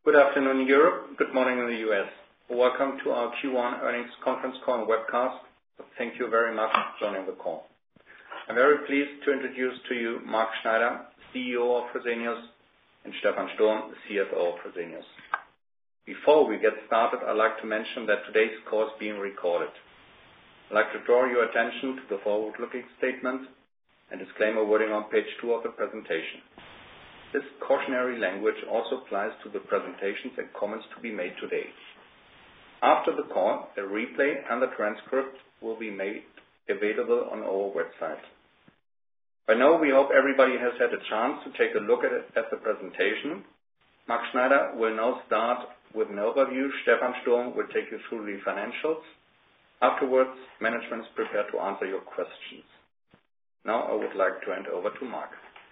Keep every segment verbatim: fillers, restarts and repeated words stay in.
Good afternoon, Europe. Good morning in the U S. Welcome to our Q one earnings conference call and webcast. Thank you very much for joining the call. I'm very pleased to introduce to you Mark Schneider, C E O of Fresenius, and Stephan Sturm, C F O of Fresenius. Before we get started, I'd like to mention that today's call is being recorded. I'd like to draw your attention to the forward-looking statement and disclaimer wording on page two of the presentation. This cautionary language also applies to the presentations and comments to be made today. After the call, a replay and the transcript will be made available on our website. By now, we hope everybody has had a chance to take a look at, it, at the presentation. Mark Schneider will now start with an overview. Stephan Sturm will take you through the financials. Afterwards, management is prepared to answer your questions. Now I would like to hand over to Mark.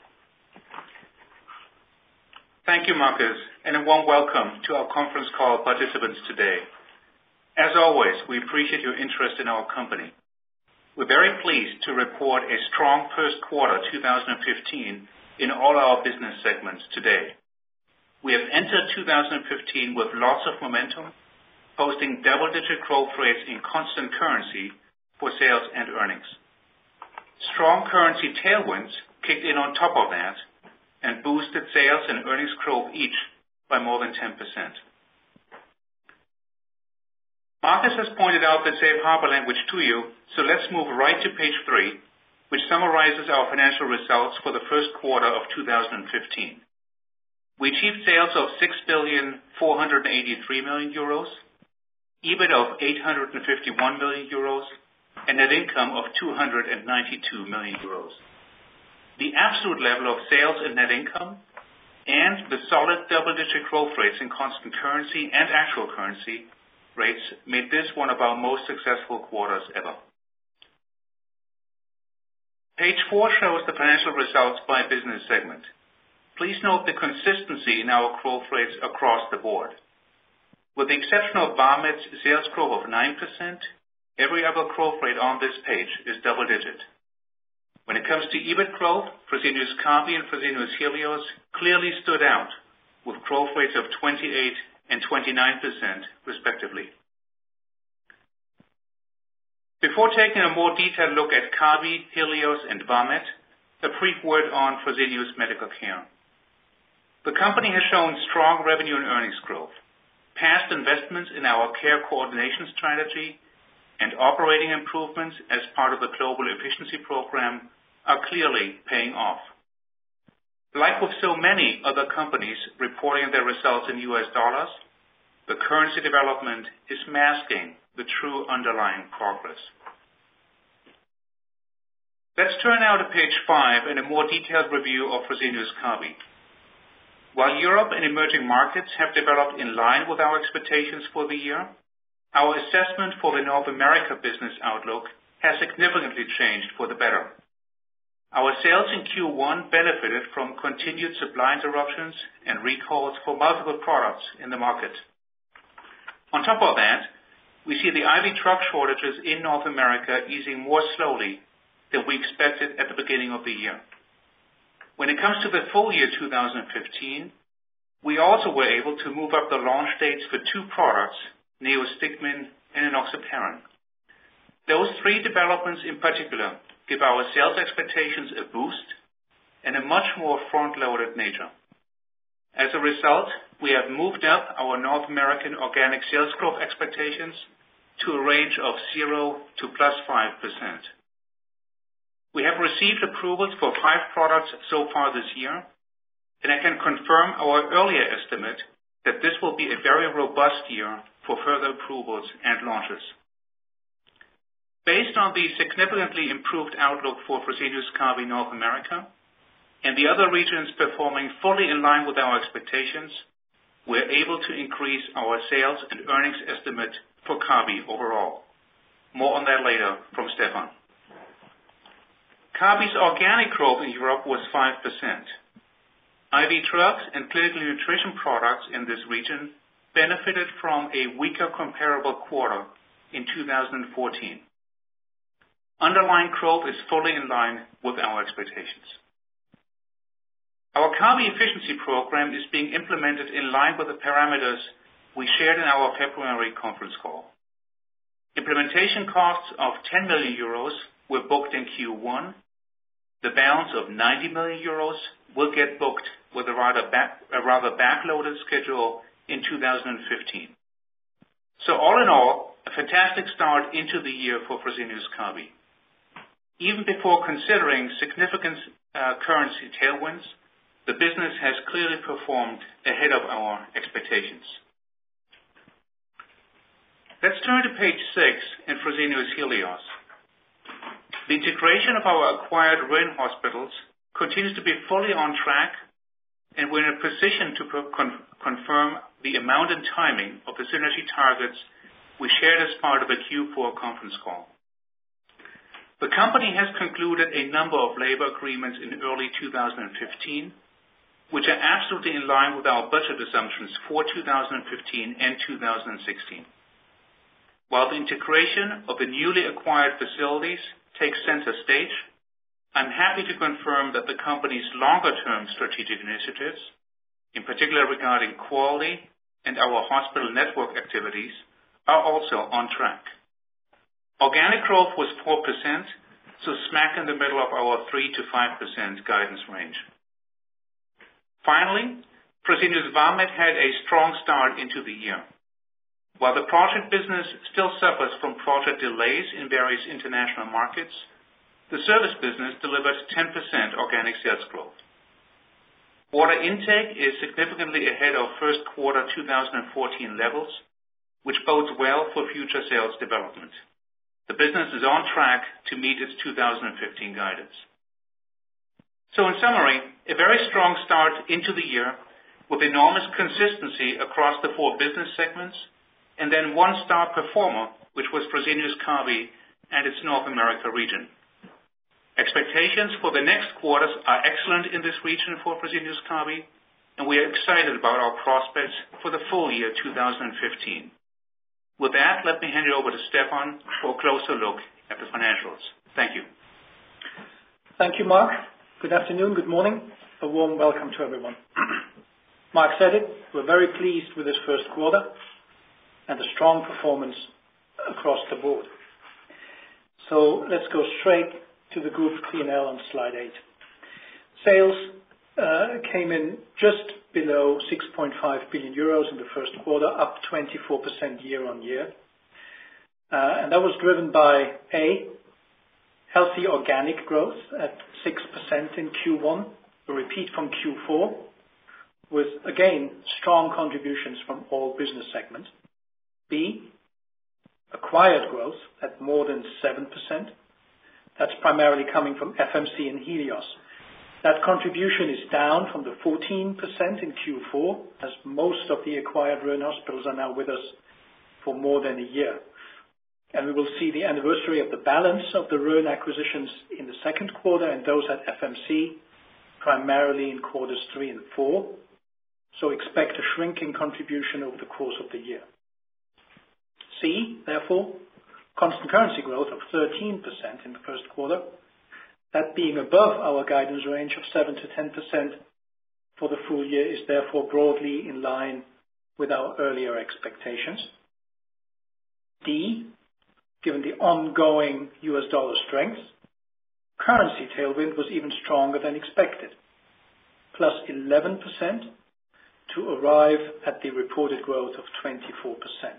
Thank you, Marcus, and a warm welcome to our conference call participants today. As always, we appreciate your interest in our company. We're very pleased to report a strong first quarter two thousand fifteen in all our business segments today. We have entered two thousand fifteen with lots of momentum, posting double-digit growth rates in constant currency for sales and earnings. Strong currency tailwinds kicked in on top of that and boosted sales and earnings growth each by more than ten percent. Marcus has pointed out the safe harbor language to you, so let's move right to page three, which summarizes our financial results for the first quarter of two thousand fifteen. We achieved sales of six billion four hundred eighty-three million euros, EBIT of eight hundred fifty-one million euros, and net income of two hundred ninety-two million euros. The absolute level of sales and net income and the solid double-digit growth rates in constant currency and actual currency rates made this one of our most successful quarters ever. Page four shows the financial results by business segment. Please note the consistency in our growth rates across the board. With the exception of Vamed's sales growth of nine percent, every other growth rate on this page is double-digit. When it comes to EBIT growth, Fresenius Kabi and Fresenius Helios clearly stood out with growth rates of twenty-eight and twenty-nine percent respectively. Before taking a more detailed look at Kabi, Helios and Vamed, a brief word on Fresenius Medical Care. The company has shown strong revenue and earnings growth. Past investments in our care coordination strategy and operating improvements as part of the global efficiency program are clearly paying off. Like with so many other companies reporting their results in U S dollars, the currency development is masking the true underlying progress. Let's turn now to page five and a more detailed review of Fresenius Kabi. While Europe and emerging markets have developed in line with our expectations for the year, our assessment for the North America business outlook has significantly changed for the better. Our sales in Q one benefited from continued supply interruptions and recalls for multiple products in the market. On top of that, we see the I V truck shortages in North America easing more slowly than we expected at the beginning of the year. When it comes to the full year two thousand fifteen, we also were able to move up the launch dates for two products, Neostigmin and enoxaparin. Those three developments in particular give our sales expectations a boost and a much more front-loaded nature. As a result, we have moved up our North American organic sales growth expectations to a range of zero to plus five percent. We have received approvals for five products so far this year, and I can confirm our earlier estimate that this will be a very robust year for further approvals and launches. Based on the significantly improved outlook for Fresenius Kabi North America and the other regions performing fully in line with our expectations, we're able to increase our sales and earnings estimate for Kabi overall. More on that later from Stephan. Kabi's organic growth in Europe was five percent. I V drugs and clinical nutrition products in this region benefited from a weaker comparable quarter in two thousand fourteen. Underlying growth is fully in line with our expectations. Our Kabi efficiency program is being implemented in line with the parameters we shared in our February conference call. Implementation costs of ten million euros were booked in Q one. The balance of ninety million euros will get booked with a rather, back, a rather backloaded schedule in two thousand fifteen. So all in all, a fantastic start into the year for Fresenius Kabi. Even before considering significant uh, currency tailwinds, the business has clearly performed ahead of our expectations. Let's turn to page six in Fresenius Helios. The integration of our acquired Rhön hospitals continues to be fully on track, and we're in a position to con- confirm the amount and timing of the synergy targets we shared as part of the Q four conference call. The company has concluded a number of labor agreements in early two thousand fifteen, which are absolutely in line with our budget assumptions for two thousand fifteen and two thousand sixteen. While the integration of the newly acquired facilities takes center stage, I'm happy to confirm that the company's longer-term strategic initiatives, in particular regarding quality and our hospital network activities, are also on track. Organic growth was four percent, so smack in the middle of our three to five percent guidance range. Finally, Fresenius Vamed had a strong start into the year. While the project business still suffers from project delays in various international markets, the service business delivered ten percent organic sales growth. Order intake is significantly ahead of first quarter two thousand fourteen levels, which bodes well for future sales development. The business is on track to meet its two thousand fifteen guidance. So in summary, a very strong start into the year with enormous consistency across the four business segments, and then one star performer, which was Fresenius Kabi and its North America region. Expectations for the next quarters are excellent in this region for Fresenius Kabi, and we are excited about our prospects for the full year two thousand fifteen. With that, let me hand it over to Stefan for a closer look at the financials. Thank you. Thank you, Mark. Good afternoon, good morning. A warm welcome to everyone. Mark said it, we're very pleased with this first quarter and the strong performance across the board. So let's go straight to the group P and L on slide eight. Sales uh, came in just below six point five billion euros in the first quarter, up twenty-four percent year on year. Uh, and that was driven by A, healthy organic growth at six percent in Q one, a repeat from Q four, with, again, strong contributions from all business segments. B, acquired growth at more than seven percent. That's primarily coming from F M C and Helios. That contribution is down from the fourteen percent in Q four, as most of the acquired Rhön hospitals are now with us for more than a year. And we will see the anniversary of the balance of the Rhön acquisitions in the second quarter and those at F M C primarily in quarters three and four. So expect a shrinking contribution over the course of the year. C, therefore, constant currency growth of thirteen percent in the first quarter, that being above our guidance range of seven to ten percent for the full year is therefore broadly in line with our earlier expectations. D, given the ongoing U S dollar strength, currency tailwind was even stronger than expected, plus eleven percent to arrive at the reported growth of twenty-four percent.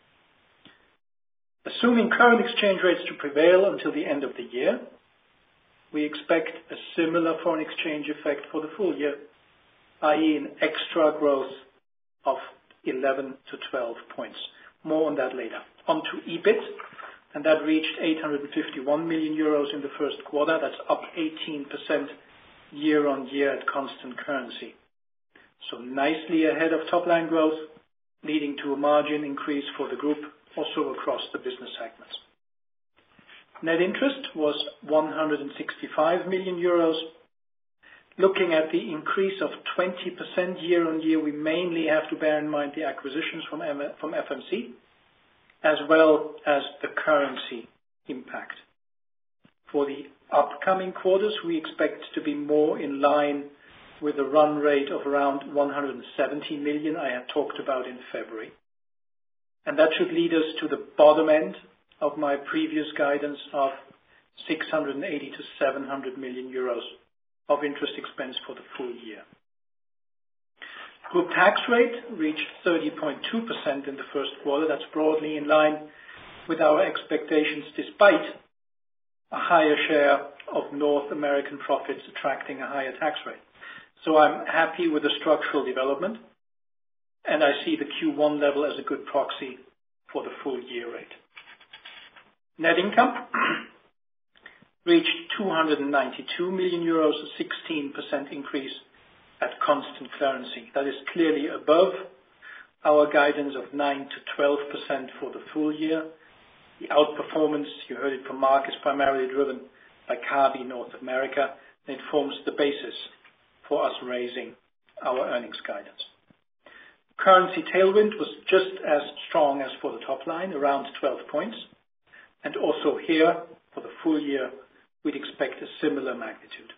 Assuming current exchange rates to prevail until the end of the year, we expect a similar foreign exchange effect for the full year, that is an extra growth of eleven to twelve points. More on that later. On to EBIT, and that reached eight hundred fifty-one million euros in the first quarter. That's up eighteen percent year on year at constant currency. So nicely ahead of top line growth, leading to a margin increase for the group also across the business segments. Net interest was one hundred sixty-five million euros. Looking at the increase of twenty percent year on year, we mainly have to bear in mind the acquisitions from from F M C, as well as the currency impact. For the upcoming quarters, we expect to be more in line with a run rate of around one hundred seventy million I had talked about in February. And that should lead us to the bottom end of my previous guidance of six hundred eighty to seven hundred million euros of interest expense for the full year. Group tax rate reached thirty point two percent in the first quarter. That's broadly in line with our expectations, despite a higher share of North American profits attracting a higher tax rate. So I'm happy with the structural development, and I see the Q one level as a good proxy for the full year rate. Net income reached two hundred ninety-two million euros, a sixteen percent increase at constant currency. That is clearly above our guidance of nine to twelve percent for the full year. The outperformance, you heard it from Mark, is primarily driven by Kabi North America, and it forms the basis for us raising our earnings guidance. Currency tailwind was just as strong as for the top line, around twelve points. And also here, for the full year, we'd expect a similar magnitude.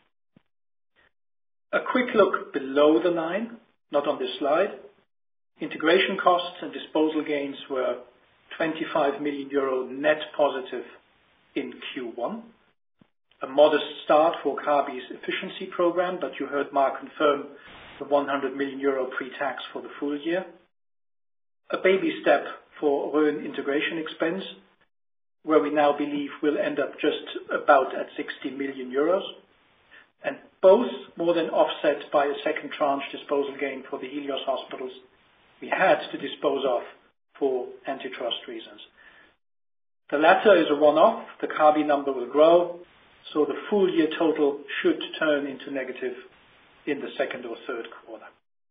A quick look below the line, not on this slide. Integration costs and disposal gains were twenty-five million euro net positive in Q one. A modest start for Kabi's efficiency program, but you heard Mark confirm the one hundred million euro pre-tax for the full year. A baby step for Rhön integration expense, where we now believe we'll end up just about at sixty million euros, and both more than offset by a second tranche disposal gain for the Helios hospitals we had to dispose of for antitrust reasons. The latter is a one-off. The Kabi number will grow, so the full year total should turn into negative in the second or third quarter.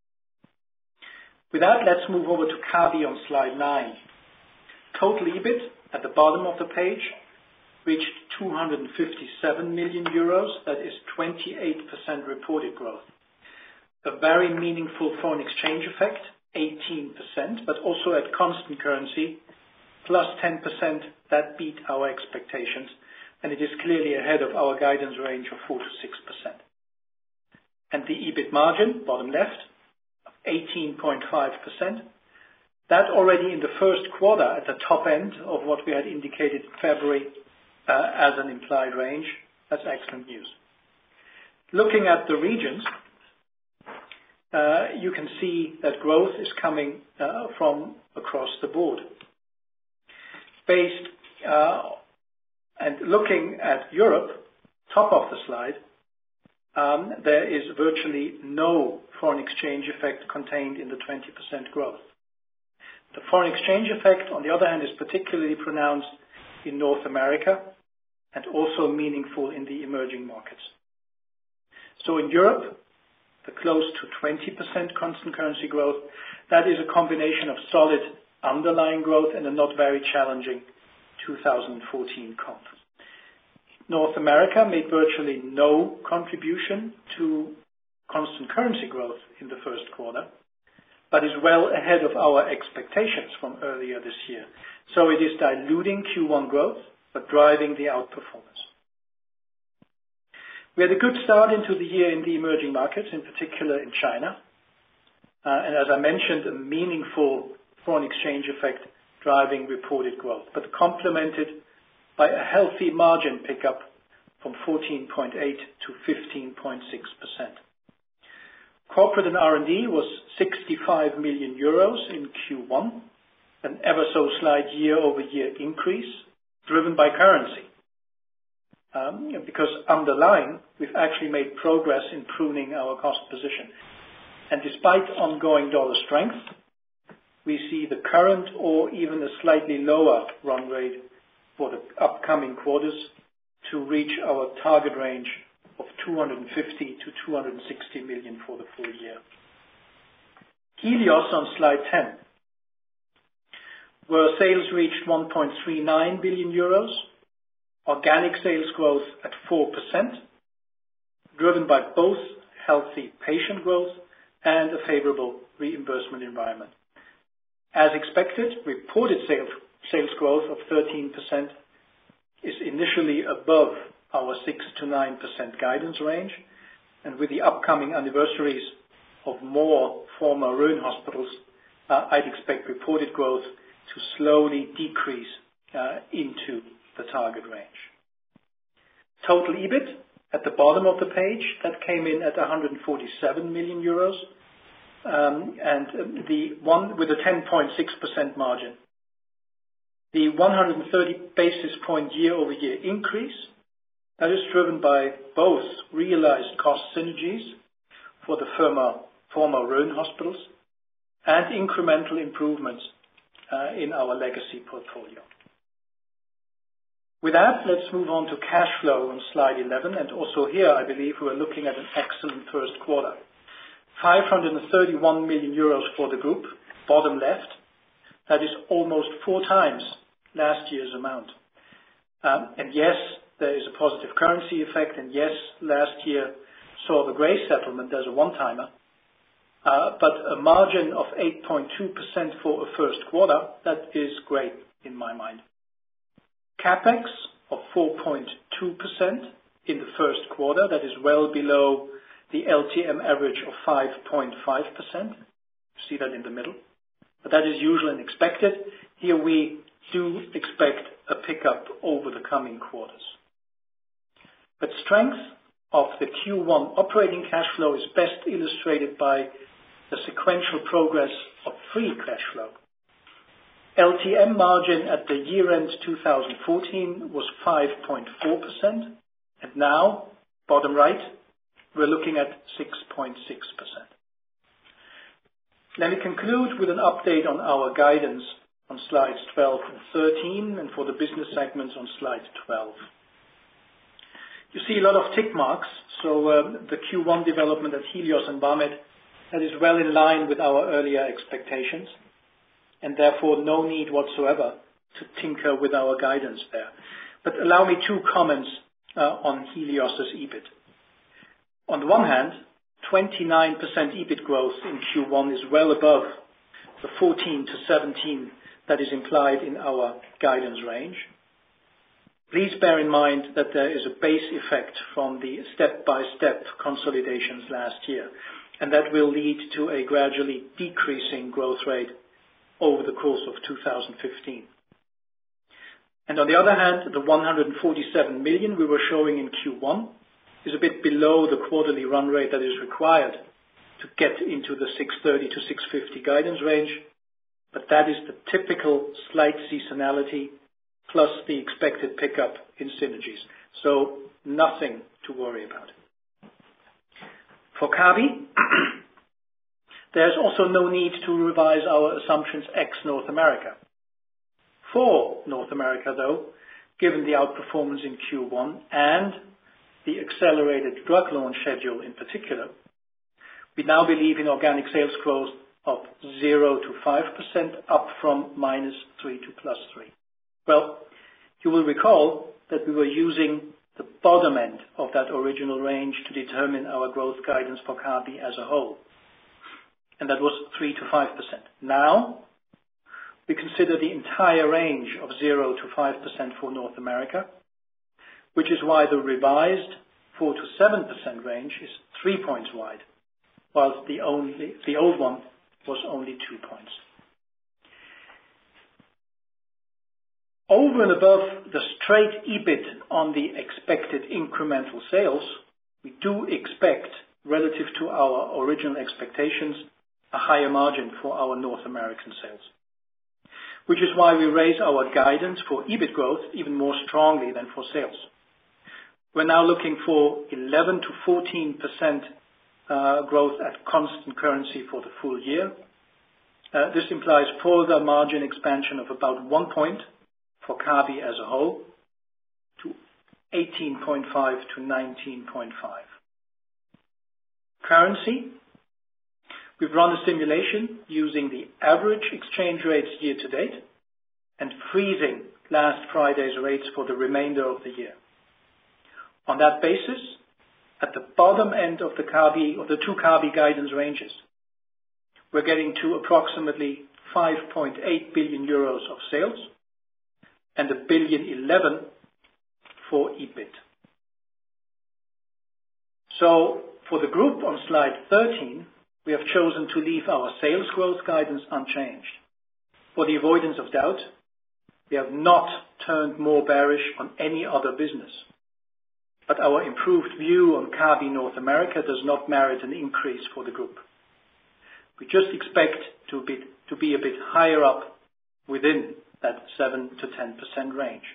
With that, let's move over to Kabi on slide nine. Total EBIT at the bottom of the page reached two hundred fifty-seven million euros. That is twenty-eight percent reported growth. A very meaningful foreign exchange effect, eighteen percent, but also at constant currency, plus ten percent. That beat our expectations, and it is clearly ahead of our guidance range of four to six percent. And the EBIT margin, bottom left, of eighteen point five percent. That already in the first quarter at the top end of what we had indicated in February uh, as an implied range. That's excellent news. Looking at the regions, uh, you can see that growth is coming uh, from across the board. Based uh, and looking at Europe, top of the slide, um, there is virtually no foreign exchange effect contained in the twenty percent growth. The foreign exchange effect, on the other hand, is particularly pronounced in North America and also meaningful in the emerging markets. So in Europe, the close to twenty percent constant currency growth, that is a combination of solid underlying growth and a not very challenging two thousand fourteen comp. North America made virtually no contribution to constant currency growth in the first quarter, but is well ahead of our expectations from earlier this year. So it is diluting Q one growth, but driving the outperformance. We had a good start into the year in the emerging markets, in particular in China. Uh, and as I mentioned, a meaningful foreign exchange effect driving reported growth, but complemented by a healthy margin pickup from fourteen point eight to fifteen point six percent. Corporate and R and D was sixty-five million euros in Q one, an ever so slight year-over-year increase driven by currency. Um, because underlying, we've actually made progress in pruning our cost position. And despite ongoing dollar strength, we see the current or even a slightly lower run rate for the upcoming quarters to reach our target range of two hundred fifty to two hundred sixty million for the full year. Helios on slide ten, where sales reached one point three nine billion euros, organic sales growth at four percent, driven by both healthy patient growth and a favorable reimbursement environment. As expected, reported sales, sales growth of thirteen percent is initially above our six to nine percent guidance range, and with the upcoming anniversaries of more former Rhön hospitals, uh, I'd expect reported growth to slowly decrease uh, into the target range. Total EBIT at the bottom of the page, that came in at one hundred forty-seven million euros, um, and the one with a ten point six percent margin. The one hundred thirty basis point year-over-year increase, that is driven by both realized cost synergies for the former, former Rhön hospitals and incremental improvements uh, in our legacy portfolio. With that, let's move on to cash flow on slide eleven, and also here I believe we are looking at an excellent first quarter. five hundred thirty-one million euros for the group, bottom left. That is almost four times last year's amount. Um, and yes, there is a positive currency effect, and yes, last year saw the Gray settlement as a one-timer. Uh, but a margin of eight point two percent for a first quarter, that is great in my mind. CapEx of four point two percent in the first quarter, that is well below the L T M average of five point five percent. You see that in the middle. But that is usual and expected. Here we do expect a pickup over the coming quarters. But strength of the Q one operating cash flow is best illustrated by the sequential progress of free cash flow. L T M margin at the year-end two thousand fourteen was five point four percent, and now, bottom right, we're looking at six point six percent. Let me conclude with an update on our guidance on slides twelve and thirteen, and for the business segments on slide twelve. You see a lot of tick marks, so um, the Q one development at Helios and Vamed, that is well in line with our earlier expectations, and therefore no need whatsoever to tinker with our guidance there. But allow me two comments uh, on Helios's EBIT. On the one hand, twenty-nine percent EBIT growth in Q one is well above the fourteen to seventeen that is implied in our guidance range. Please bear in mind that there is a base effect from the step-by-step consolidations last year, and that will lead to a gradually decreasing growth rate over the course of two thousand fifteen. And on the other hand, the one hundred forty-seven million we were showing in Q one is a bit below the quarterly run rate that is required to get into the six thirty to six fifty guidance range, but that is the typical slight seasonality plus the expected pickup in synergies. So nothing to worry about. For Kabi, there's also no need to revise our assumptions ex-North America. For North America, though, given the outperformance in Q one and the accelerated drug launch schedule in particular, we now believe in organic sales growth of zero to five percent, up from minus three to plus three. Well, you will recall that we were using the bottom end of that original range to determine our growth guidance for Kabi as a whole, and that was three to five percent. Now, we consider the entire range of zero to five percent for North America, which is why the revised four to seven percent range is three points wide, whilst the, only, the old one was only two points. Over and above the straight EBIT on the expected incremental sales, we do expect, relative to our original expectations, a higher margin for our North American sales, which is why we raise our guidance for EBIT growth even more strongly than for sales. We're now looking for eleven to fourteen percent uh, growth at constant currency for the full year. Uh, this implies further margin expansion of about one point for Kabi as a whole to eighteen point five to nineteen point five. Currency. We've run a simulation using the average exchange rates year to date and freezing last Friday's rates for the remainder of the year. On that basis, at the bottom end of the Kabi, of the two Kabi guidance ranges, we're getting to approximately five point eight billion euros of sales and a billion eleven for EBIT. So, For the group on slide thirteen, we have chosen to leave our sales growth guidance unchanged. For the avoidance of doubt, we have not turned more bearish on any other business. But our improved view on Kabi North America does not merit an increase for the group. We just expect to be, to be a bit higher up within that seven to ten percent range.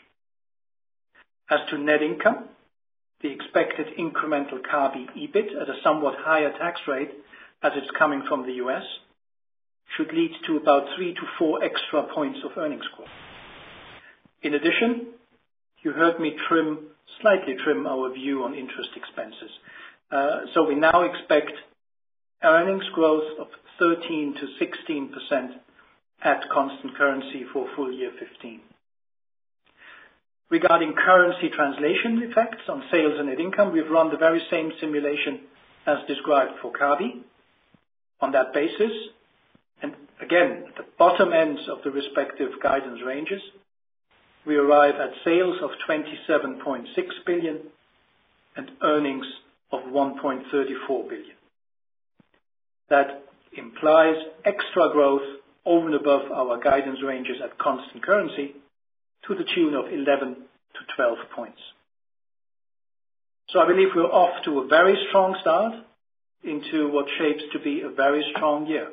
As to net income, the expected incremental Kabi E B I T at a somewhat higher tax rate as it's coming from the U S should lead to about three to four extra points of earnings growth. In addition, you heard me trim, slightly trim our view on interest expenses. Uh, so we now expect earnings growth of thirteen to sixteen percent at constant currency for full year fifteen. Regarding currency translation effects on sales and net income, we've run the very same simulation as described for Kabi. On that basis, and again, at the bottom ends of the respective guidance ranges, we arrive at sales of twenty-seven point six billion and earnings of one point three four billion. That implies extra growth over and above our guidance ranges at constant currency to the tune of eleven to twelve points. So I believe we're off to a very strong start into what shapes to be a very strong year.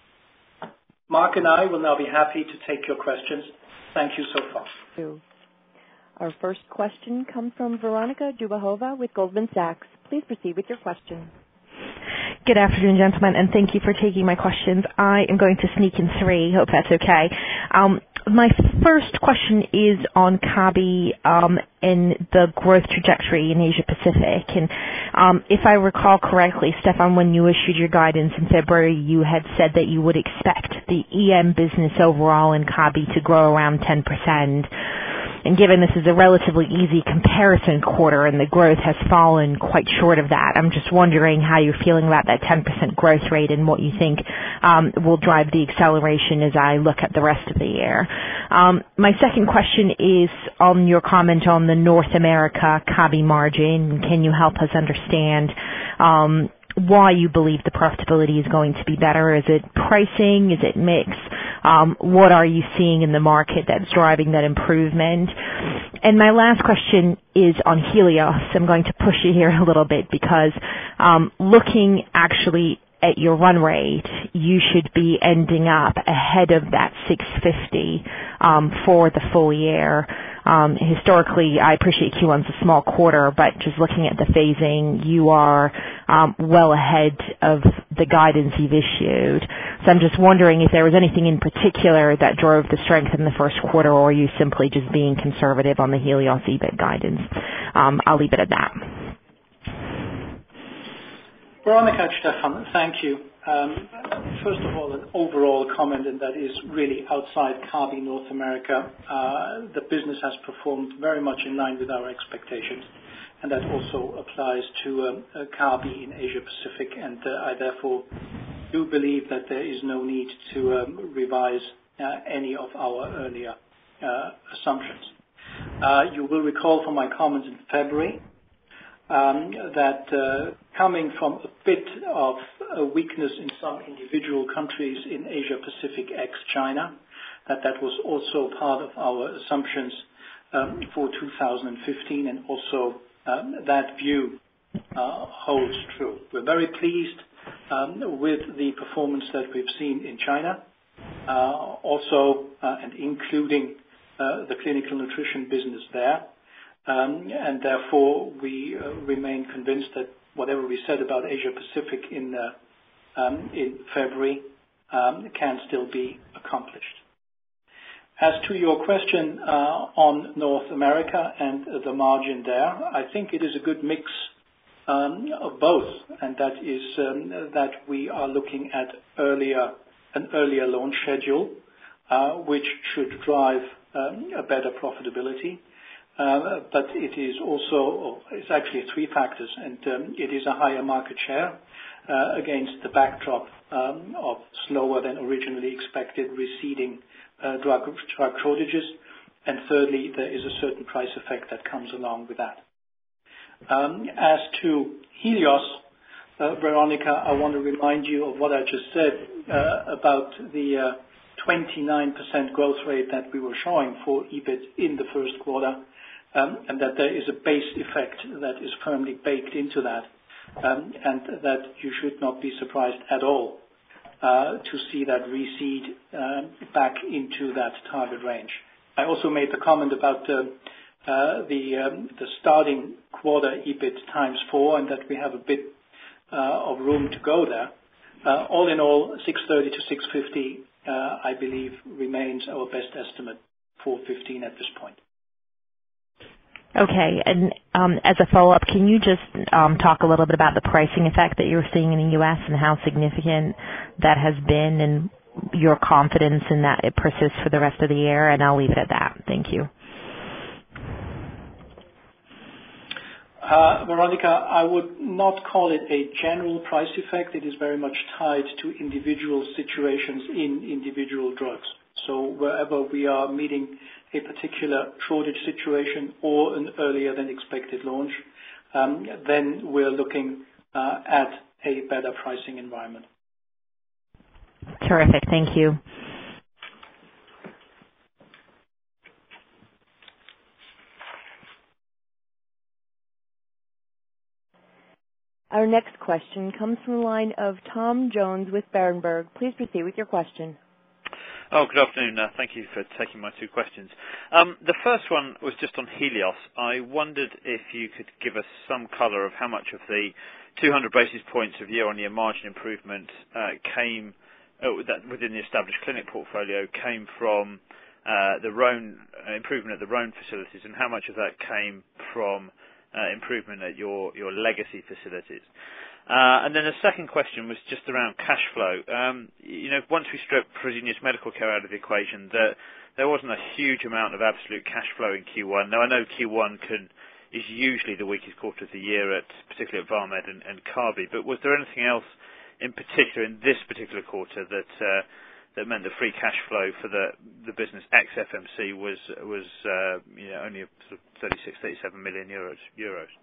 Mark and I will now be happy to take your questions. Thank you so far. Our first question comes from Veronika Dubajova with Goldman Sachs. Please proceed with your question. Good afternoon, gentlemen, and thank you for taking my questions. I am going to sneak in three. Hope that's okay. Um, my first question is on Kabi um, and the growth trajectory in Asia Pacific. And um, if I recall correctly, Stefan, when you issued your guidance in February, you had said that you would expect the E M business overall in Kabi to grow around ten percent. And given this is a relatively easy comparison quarter and the growth has fallen quite short of that, I'm just wondering how you're feeling about that ten percent growth rate and what you think um, will drive the acceleration as I look at the rest of the year. Um, my second question is on your comment on the North America Kabi margin. Can you help us understand um, why you believe the profitability is going to be better? Is it pricing? Is it mix? Um, what are you seeing in the market that's driving that improvement? And my last question is on Helios. I'm going to push you here a little bit because um, looking actually at your run rate, you should be ending up ahead of that six fifty um, for the full year. Um, historically, I appreciate Q one's a small quarter, but just looking at the phasing, you are um, well ahead of the guidance you've issued. So I'm just wondering if there was anything in particular that drove the strength in the first quarter, or are you simply just being conservative on the Helios E B I T guidance? Um, I'll leave it at that. Veronika, Stefan, thank you. Um, first of all, an overall comment, and that is really outside Kabi North America. Uh, the business has performed very much in line with our expectations, and that also applies to um, uh, Kabi in Asia Pacific, and uh, I therefore do believe that there is no need to um, revise uh, any of our earlier uh, assumptions. Uh, you will recall from my comments in February Um, that uh, coming from a bit of a weakness in some individual countries in Asia Pacific ex-China, that that was also part of our assumptions um, for two thousand fifteen, and also um, that view uh, holds true. We're very pleased um, with the performance that we've seen in China, uh, also uh, and including uh, the clinical nutrition business there. Um, and therefore, we uh, remain convinced that whatever we said about Asia Pacific in uh, um, in February um, can still be accomplished. As to your question uh, on North America and uh, the margin there, I think it is a good mix um, of both, and that is um, that we are looking at earlier an earlier launch schedule, uh, which should drive um, a better profitability. Uh, but it is also, oh, it's actually three factors, and um, it is a higher market share uh, against the backdrop um, of slower than originally expected receding uh, drug, drug shortages. And thirdly, there is a certain price effect that comes along with that. Um, as to Helios, uh, Veronica, I want to remind you of what I just said uh, about the uh, twenty-nine percent growth rate that we were showing for EBIT in the first quarter, um, and that there is a base effect that is firmly baked into that, um, and that you should not be surprised at all uh, to see that recede uh, back into that target range. I also made the comment about uh, uh, the um, the starting quarter EBIT times four, and that we have a bit uh, of room to go there. Uh, all in all, six thirty to six fifty, uh, I believe, remains our best estimate for fifteen at this point. Okay, and um, as a follow-up, can you just um, talk a little bit about the pricing effect that you're seeing in the U S and how significant that has been, and your confidence in that it persists for the rest of the year? And I'll leave it at that. Thank you. Uh, Veronica, I would not call it a general price effect. It is very much tied to individual situations in individual drugs. So wherever we are meeting a particular shortage situation or an earlier than expected launch, um, then we're looking uh, at a better pricing environment. Terrific. Thank you. Our next question comes from the line of Tom Jones with Berenberg. Please proceed with your question. Oh, good afternoon. Uh, thank you for taking my two questions. Um, the first one was just on Helios. I wondered if you could give us some colour of how much of the two hundred basis points of year-on-year margin improvement uh, came uh, that within the established clinic portfolio came from uh, the Rhone uh, improvement at the Rhone facilities, and how much of that came from uh, improvement at your, your legacy facilities. Uh, and then the second question was just around cash flow. Um, you know, once we stripped Fresenius Medical Care out of the equation, there, there wasn't a huge amount of absolute cash flow in Q one. Now, I know Q one can, is usually the weakest quarter of the year, at particularly at Vamed and, and Kabi, but was there anything else in particular in this particular quarter that uh, that meant the free cash flow for the, the business ex-F M C was, was uh, you know, only sort of thirty-six, thirty-seven million euros? euros?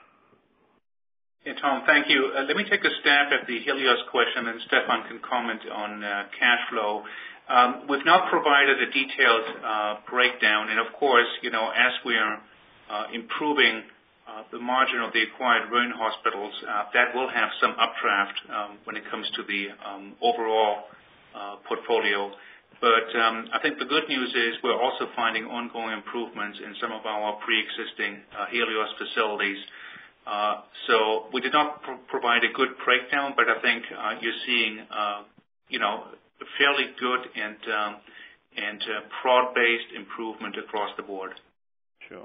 Yeah, Tom, thank you. Uh, let me take a stab at the Helios question, and Stefan can comment on uh, cash flow. Um, we've not provided a detailed uh, breakdown, and of course, you know, as we are uh, improving uh, the margin of the acquired Rhone hospitals, uh, that will have some updraft um, when it comes to the um, overall uh, portfolio. But um, I think the good news is we're also finding ongoing improvements in some of our pre-existing uh, Helios facilities. Uh, so we did not pr- provide a good breakdown, but I think uh, you're seeing, uh, you know, a fairly good and um, and uh, broad-based improvement across the board. Sure.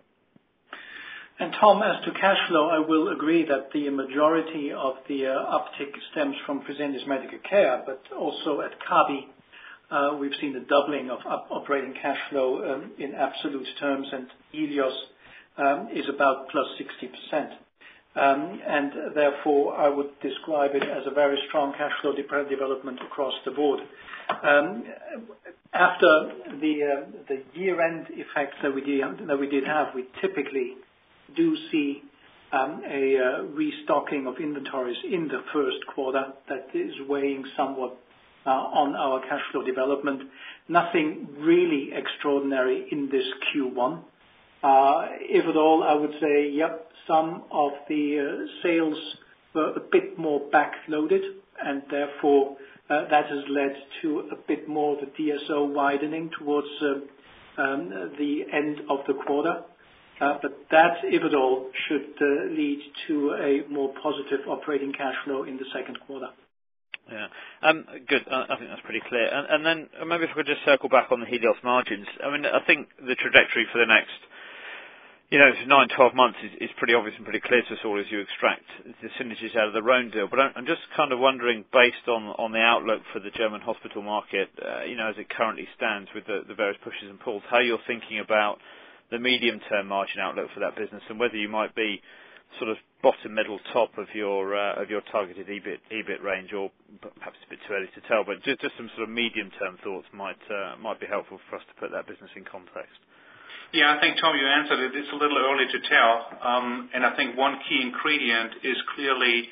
And Tom, as to cash flow, I will agree that the majority of the uh, uptick stems from Fresenius Medical Care, but also at Kabi, uh, we've seen a doubling of up- operating cash flow um, in absolute terms, and Helios um, is about plus sixty percent. Um, and therefore, I would describe it as a very strong cash flow de- development across the board. Um, after the uh, the year-end effects that we did that we did have, we typically do see um, a uh, restocking of inventories in the first quarter that is weighing somewhat uh, on our cash flow development. Nothing really extraordinary in this Q one. Uh, if at all, I would say, yep, some of the uh, sales were a bit more backloaded, and therefore uh, that has led to a bit more of a D S O widening towards uh, um, the end of the quarter. Uh, but that, if at all, should uh, lead to a more positive operating cash flow in the second quarter. Yeah. Um, good. I, I think that's pretty clear. And, and then maybe if we could just circle back on the Helios margins. I mean, I think the trajectory for the next You know, nine, twelve months is, is pretty obvious and pretty clear to us all as you extract the synergies out of the Rhone deal. But I'm, I'm just kind of wondering, based on, on the outlook for the German hospital market, uh, you know, as it currently stands with the, the various pushes and pulls, how you're thinking about the medium-term margin outlook for that business, and whether you might be sort of bottom, middle, top of your uh, of your targeted EBIT EBIT range, or perhaps a bit too early to tell. But just, just some sort of medium-term thoughts might uh, might be helpful for us to put that business in context. Yeah, I think, Tom, you answered it. It's a little early to tell. Um, and I think one key ingredient is clearly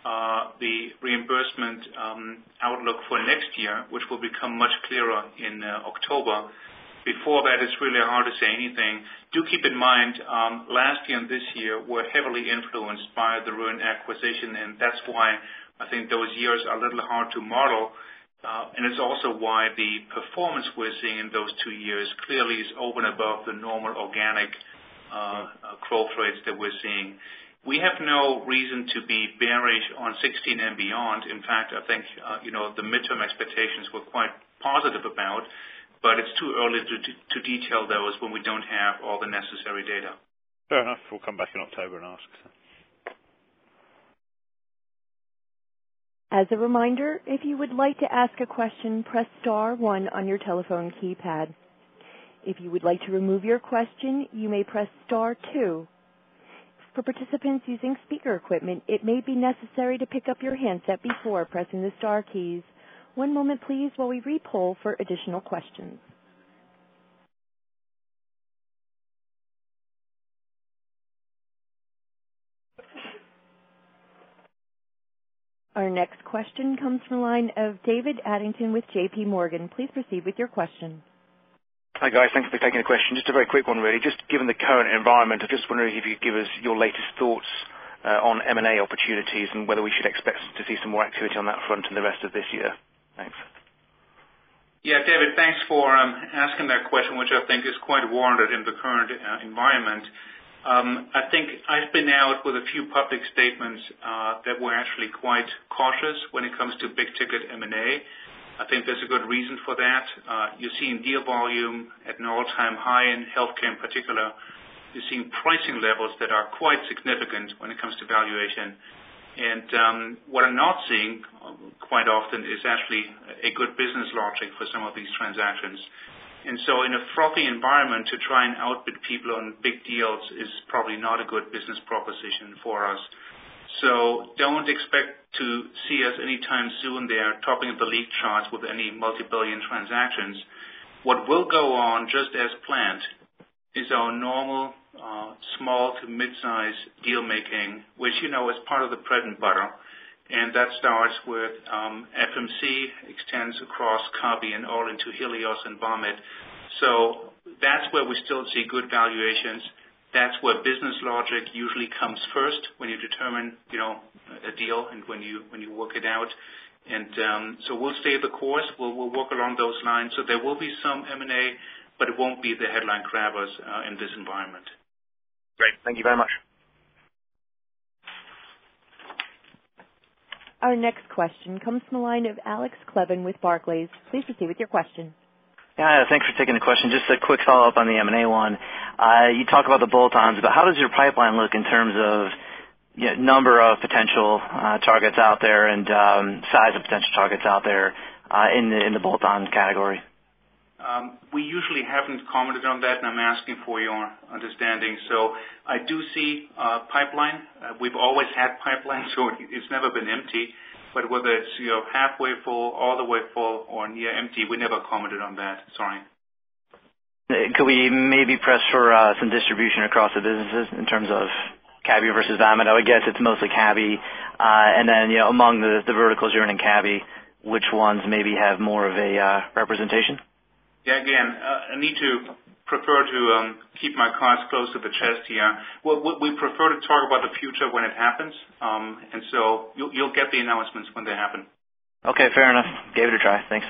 uh, the reimbursement um, outlook for next year, which will become much clearer in uh, October. Before that, it's really hard to say anything. Do keep in mind, um, last year and this year were heavily influenced by the Rhön acquisition, and that's why I think those years are a little hard to model. Uh, and it's also why the performance we're seeing in those two years clearly is over and above the normal organic uh, uh, growth rates that we're seeing. We have no reason to be bearish on sixteen and beyond. In fact, I think uh, you know the midterm expectations we're quite positive about, but it's too early to, to, to detail those when we don't have all the necessary data. Fair enough. We'll come back in October and ask. So. As a reminder, if you would like to ask a question, press star one on your telephone keypad. If you would like to remove your question, you may press star two. For participants using speaker equipment, it may be necessary to pick up your handset before pressing the star keys. One moment, please, while we re-poll for additional questions. Our next question comes from the line of David Addington with J P Morgan. Please proceed with your question. Hi, guys. Thanks for taking the question. Just a very quick one, really. Just given the current environment, I'm just wondering if you could give us your latest thoughts uh, on M and A opportunities and whether we should expect to see some more activity on that front in the rest of this year. Thanks. Yeah, David, thanks for um, asking that question, which I think is quite warranted in the current uh, environment. Um, I think I've been out with a few public statements uh, that were actually quite cautious when it comes to big-ticket M and A. I think there's a good reason for that. Uh, you're seeing deal volume at an all-time high in healthcare in particular. You're seeing pricing levels that are quite significant when it comes to valuation. And um, what I'm not seeing quite often is actually a good business logic for some of these transactions. And so in a frothy environment, to try and outbid people on big deals is probably not a good business proposition for us. So don't expect to see us anytime soon there topping the league charts with any multi-billion transactions. What will go on, just as planned, is our normal uh, small to mid-size deal making, which, you know, is part of the bread and butter. And that starts with um, F M C, extends across Kabi and all into Helios and Vamed. So that's where we still see good valuations. That's where business logic usually comes first when you determine, you know, a deal and when you when you work it out. And um, so we'll stay the course. We'll, we'll work along those lines. So there will be some M and A, but it won't be the headline grabbers uh, in this environment. Great. Thank you very much. Our next question comes from the line of Alex Klevin with Barclays. Please proceed with your question. Yeah, thanks for taking the question. Just a quick follow-up on the M and A one. Uh, you talk about the bolt-ons, but how does your pipeline look in terms of you know, number of potential uh, targets out there and um, size of potential targets out there uh, in the in the bolt-on category? Um, we usually haven't commented on that, and I'm asking for your understanding. So I do see uh, pipeline. Uh, we've always had pipeline, so it's never been empty. But whether it's you know halfway full, all the way full, or near empty, we never commented on that. Sorry. Could we maybe press for uh, some distribution across the businesses in terms of Kabi versus Vamed? I would guess it's mostly Kabi. Uh, and then, you know, among the, the verticals you're in in Kabi, which ones maybe have more of a uh, representation? Yeah, again, uh, I need to prefer to um, keep my cards close to the chest here. Well, we prefer to talk about the future when it happens, um, and so you'll, you'll get the announcements when they happen. Okay, fair enough. Gave it a try. Thanks.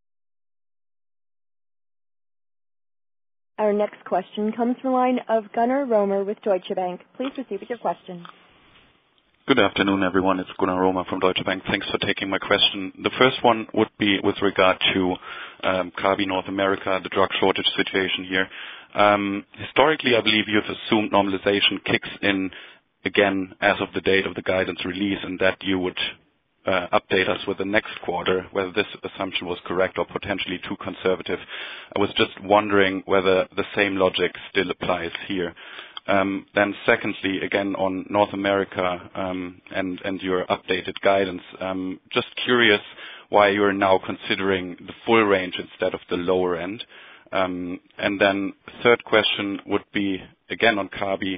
Our next question comes from the line of Gunnar Romer with Deutsche Bank. Please proceed with your question. Good afternoon, everyone. It's Gunnar Romer from Deutsche Bank. Thanks for taking my question. The first one would be with regard to um, Kabi North America, the drug shortage situation here. Um, historically, I believe you've assumed normalization kicks in again as of the date of the guidance release, and that you would uh, update us with the next quarter, whether this assumption was correct or potentially too conservative. I was just wondering whether the same logic still applies here. Um, then secondly, again on North America um, and, and your updated guidance, um, just curious why you're now considering the full range instead of the lower end. Um, and then third question would be, again on Kabi,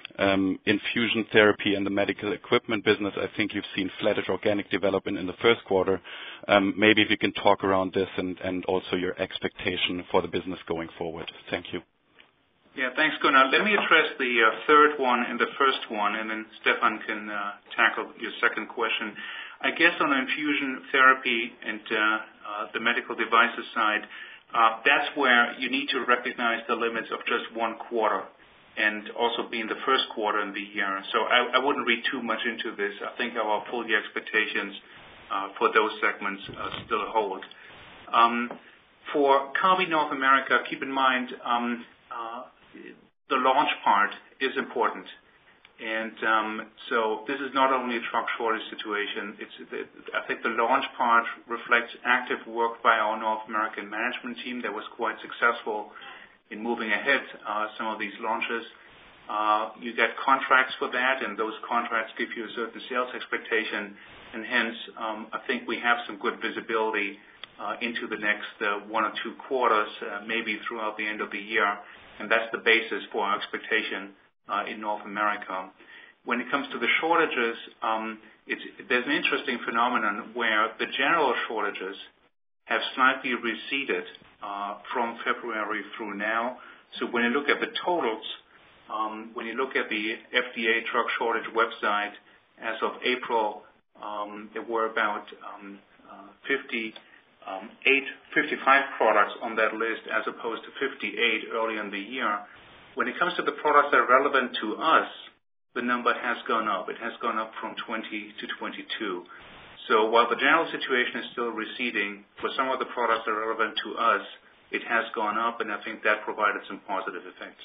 Um, infusion therapy and the medical equipment business, I think you've seen flattish organic development in the first quarter. Um, maybe if you can talk around this and, and also your expectation for the business going forward. Thank you. Yeah, thanks, Gunnar. Let me address the uh, third one and the first one, and then Stefan can uh, tackle your second question. I guess on infusion therapy and uh, uh, the medical devices side, uh, that's where you need to recognize the limits of just one quarter, and also being the first quarter in the year. So I, I wouldn't read too much into this. I think our full year expectations uh, for those segments uh, still hold. Um, for Kabi North America, keep in mind um, uh, the launch part is important. And um, so this is not only a truck shortage situation. It's, I think the launch part reflects active work by our North American management team that was quite successful in moving ahead uh, some of these launches. Uh, you get contracts for that, and those contracts give you a certain sales expectation, and hence um, I think we have some good visibility uh, into the next uh, one or two quarters, uh, maybe throughout the end of the year, and that's the basis for our expectation uh, in North America. When it comes to the shortages, um, it's, there's an interesting phenomenon where the general shortages have slightly receded uh, from February through now. So when you look at the totals, um, when you look at the F D A drug shortage website, as of April, um, there were about um, uh, fifty-eight, fifty-five products on that list as opposed to fifty-eight early in the year. When it comes to the products that are relevant to us, the number has gone up. It has gone up from twenty to twenty-two. So while the general situation is still receding, for some of the products that are relevant to us, it has gone up, and I think that provided some positive effects.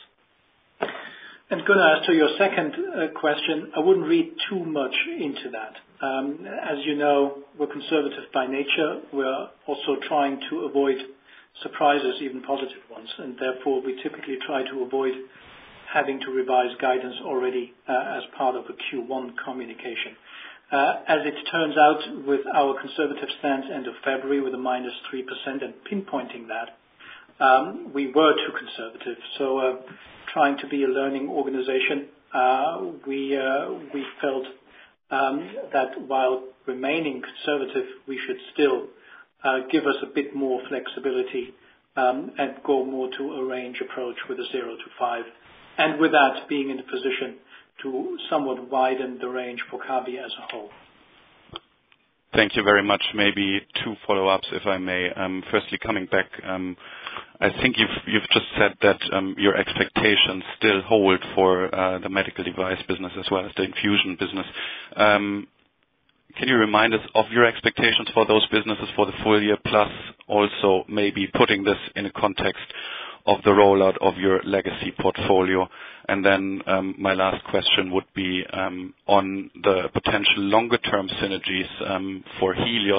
And Gunnar, as to your second uh, question, I wouldn't read too much into that. Um, as you know, we're conservative by nature. We're also trying to avoid surprises, even positive ones, and therefore we typically try to avoid having to revise guidance already uh, as part of a Q one communication. Uh, as it turns out, with our conservative stance end of February with a minus three percent and pinpointing that, um, we were too conservative. So uh, trying to be a learning organization, uh, we, uh, we felt um, that while remaining conservative, we should still uh, give us a bit more flexibility um, and go more to a range approach with a zero to five. And with that, being in a position to somewhat widen the range for Kabi as a whole. Thank you very much. Maybe two follow-ups, if I may. Um, firstly, coming back, um, I think you've, you've just said that um, your expectations still hold for uh, the medical device business as well as the infusion business. Um, can you remind us of your expectations for those businesses for the full year, plus also maybe putting this in a context of the rollout of your legacy portfolio? And then um, my last question would be um, on the potential longer-term synergies um, for Helios.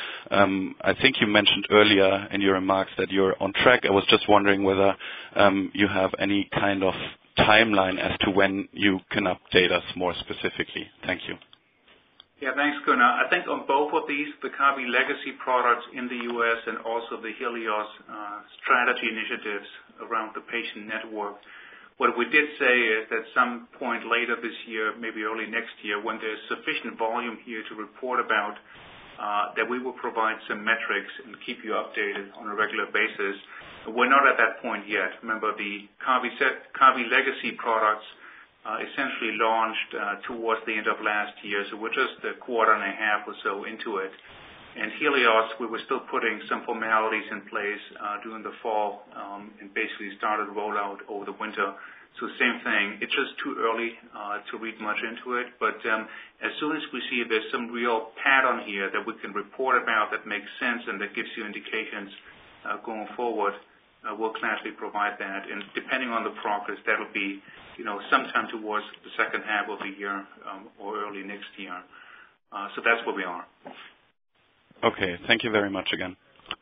Um, I think you mentioned earlier in your remarks that you're on track. I was just wondering whether um, you have any kind of timeline as to when you can update us more specifically. Thank you. Yeah, thanks, Gunnar. I think on both of these, the Kabi legacy products in the U S and also the Helios uh, strategy initiatives around the patient network, what we did say is that some point later this year, maybe early next year, when there's sufficient volume here to report about, uh, that we will provide some metrics and keep you updated on a regular basis. We're not at that point yet. Remember, the Kabi, set, Kabi legacy products Uh, essentially launched uh, towards the end of last year, so we're just a quarter and a half or so into it. And Helios, we were still putting some formalities in place uh, during the fall um, and basically started rollout over the winter. So same thing. It's just too early uh, to read much into it, but um, as soon as we see there's some real pattern here that we can report about that makes sense and that gives you indications uh, going forward, uh, we'll gladly provide that. And depending on the progress, that'll be you know, sometime towards the second half of the year um, or early next year. Uh, so that's where we are. Okay. Thank you very much again.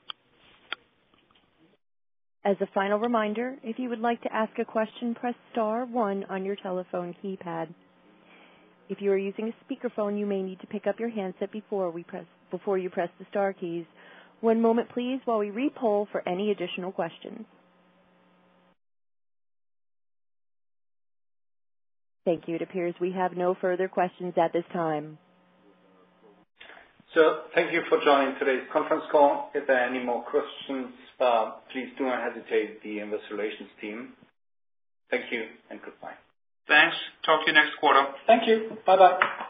As a final reminder, if you would like to ask a question, press star one on your telephone keypad. If you are using a speakerphone, you may need to pick up your handset before we press before you press the star keys. One moment, please, while we re-poll for any additional questions. Thank you. It appears we have no further questions at this time. So thank you for joining today's conference call. If there are any more questions, uh, please do not hesitate the Investor Relations team. Thank you and goodbye. Thanks. Talk to you next quarter. Thank you. Bye-bye.